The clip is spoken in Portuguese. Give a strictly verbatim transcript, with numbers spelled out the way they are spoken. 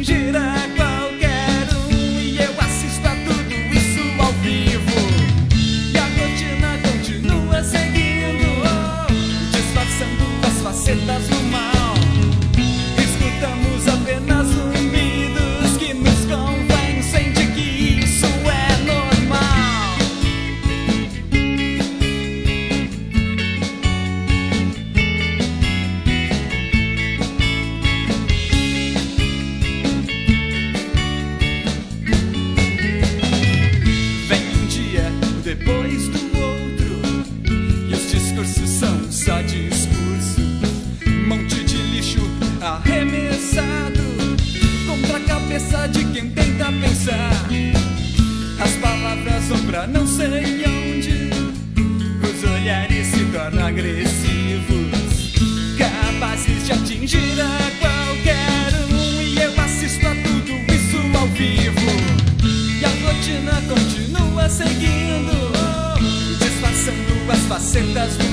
atingir a qualquer um, e eu assisto a tudo isso ao vivo. E a rotina continua seguindo, disfarçando as facetas do mal. Escutamos apenas zumbidos que nos convencem de que isso é normal. Vem um dia depois do outro e os discursos são só discurso. Monte de lixo arremessado contra a cabeça de quem tenta pensar. As palavras vão pra não sei onde, os olhares se tornam agressivos, capazes de atingir a qualquer um, e eu assisto a tudo isso ao vivo. E a rotina continua seguindo, disfarçando as facetas do